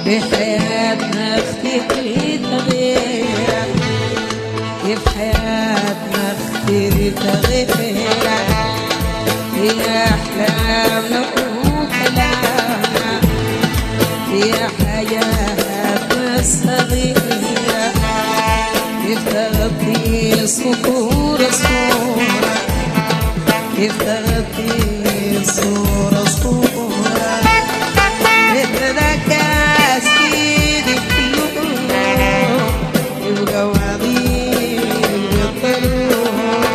بحياتنا اختفي تغييرك، في حياتنا اختفي تغييرك، في أحلامنا وكلامنا، في حياتنا الصغيرة، كيف تغطي صخور الصورة، كيف تغطي الصورة صورة، يتذكر سيدي كله يبقى وعظيم بالطلوع.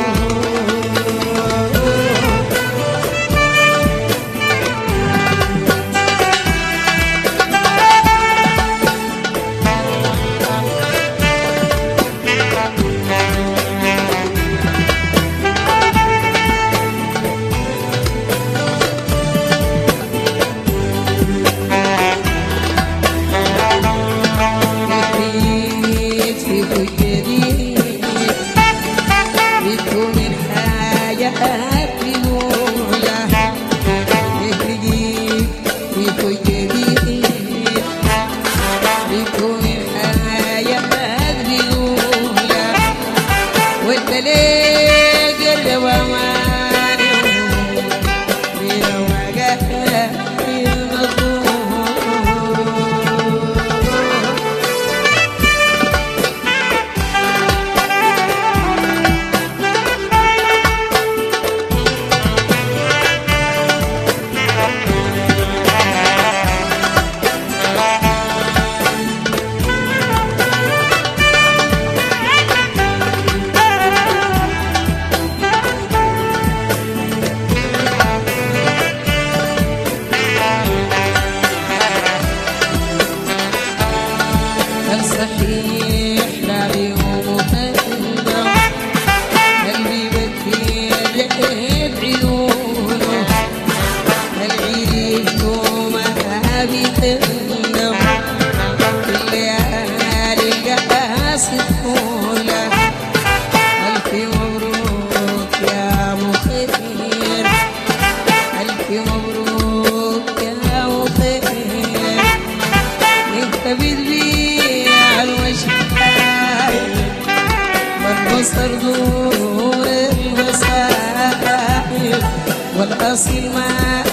والأصل ما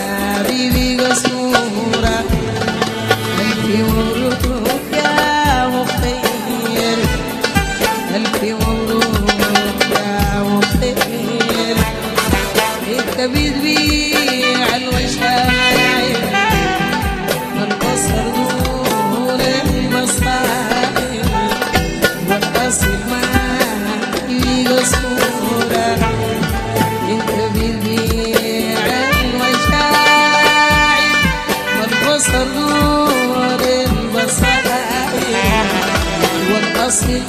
بيبي قصورة، ألف مبروك يا مخير، ألف مبروك يا مخير، أنت بتبيع الوشاير والبصر دون المصاير، والأصل ما بيبي قصورة، أنت بتبيع الوشاير والبصر دون المصاير، والأصل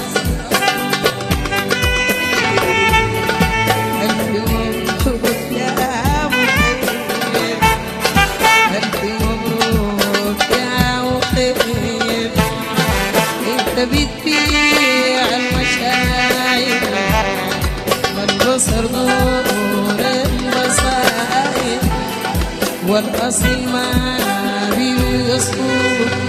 بتبيع المشاعر والبصر نور البصائر، والأصل ما بيصور.